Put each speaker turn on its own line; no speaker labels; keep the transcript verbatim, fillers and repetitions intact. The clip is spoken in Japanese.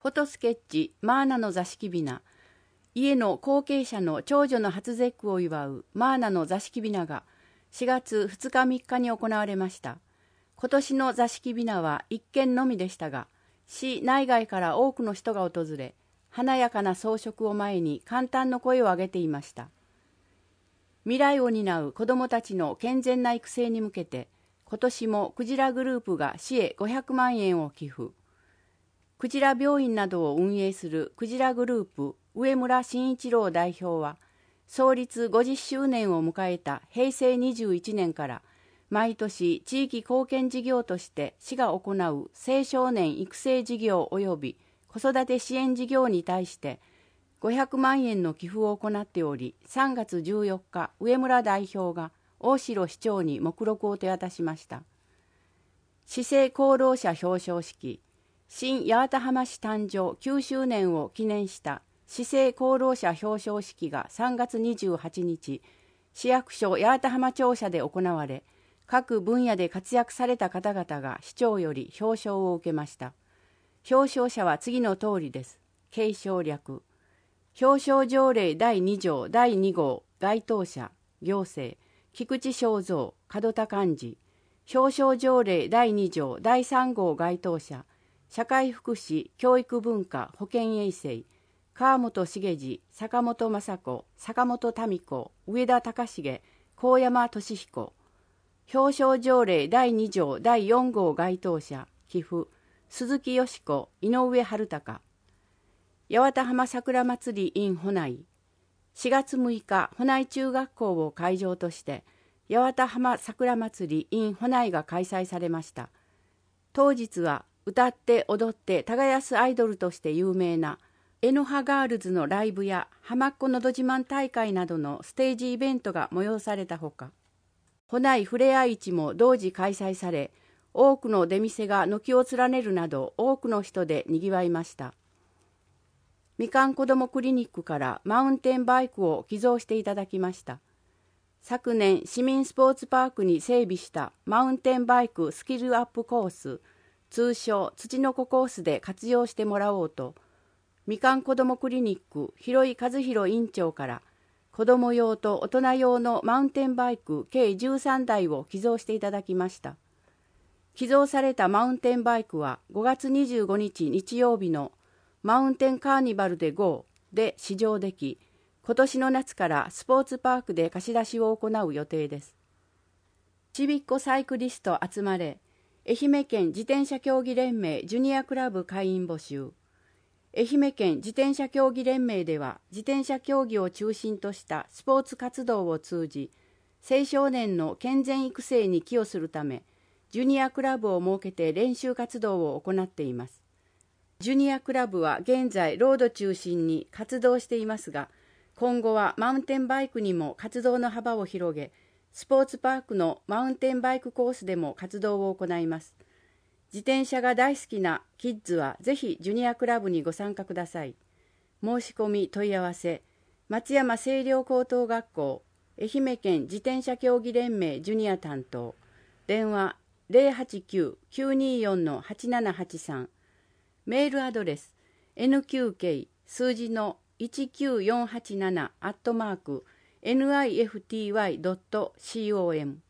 フォトスケッチマーナの座敷びな、家の後継者の長女の初節句を祝うマーナの座敷びながしがつふつかみっかに行われました。今年の座敷びなは一軒のみでしたが、市内外から多くの人が訪れ、華やかな装飾を前に感嘆の声を上げていました。未来を担う子どもたちの健全な育成に向けて、今年もクジラグループが市へごひゃくまんえんを寄付。クジラ病院などを運営するクジラグループ上村慎一郎代表は、創立ごじゅっしゅうねんを迎えたへいせいにじゅういちねんから毎年地域貢献事業として市が行う青少年育成事業及び子育て支援事業に対してごひゃくまんえんの寄付を行っており、さんがつじゅうよっか上村代表が大城市長に目録を手渡しました。市政功労者表彰式、新八幡浜市誕生きゅうしゅうねんを記念した市政功労者表彰式がさんがつにじゅうはちにち、市役所八幡浜庁舎で行われ、各分野で活躍された方々が市長より表彰を受けました。表彰者は次の通りです。継承略。表彰条例だいにじょうだいにごう該当者、行政、菊池正三、門田幹事。表彰条例だいにじょうだいさんごう該当者、社会福祉、教育文化、保健衛生、川本茂次、坂本雅子、坂本民子、上田隆重、高山俊彦。表彰条例だいにじょうだいよんごう該当者、寄付、鈴木よし子、井上春隆。八幡浜桜まつり in 保内。しがつむいか、保内中学校を会場として、八幡浜桜まつり in 保内が開催されました。当日は、歌って踊って耕すアイドルとして有名なエノハガールズのライブや浜っ子のど自慢大会などのステージイベントが催されたほか、保内ふれあい市も同時開催され、多くの出店が軒を連ねるなど多くの人でにぎわいました。みかんこどもクリニックからマウンテンバイクを寄贈していただきました。昨年市民スポーツパークに整備したマウンテンバイクスキルアップコース、通称土の子コースで活用してもらおうと、みかんこどもクリニック広井和弘院長から子ども用と大人用のマウンテンバイク計じゅうさんだいを寄贈していただきました。寄贈されたマウンテンバイクはごがつにじゅうごにち日曜日のマウンテンカーニバルで ゴー で試乗でき、今年の夏からスポーツパークで貸し出しを行う予定です。ちびっこサイクリスト集まれ、愛媛県自転車競技連盟ジュニアクラブ会員募集。愛媛県自転車競技連盟では、自転車競技を中心としたスポーツ活動を通じ、青少年の健全育成に寄与するため、ジュニアクラブを設けて練習活動を行っています。ジュニアクラブは現在ロード中心に活動していますが、今後はマウンテンバイクにも活動の幅を広げ、スポーツパークのマウンテンバイクコースでも活動を行います。自転車が大好きなキッズはぜひジュニアクラブにご参加ください。申し込み問い合わせ、松山清涼高等学校、愛媛県自転車競技連盟ジュニア担当、電話 ゼロはちきゅう きゅうによん はちななはちさん、メールアドレス エヌキューケー 数字のいちきゅうよんはちななアットマーク ナイフティーワイドットコム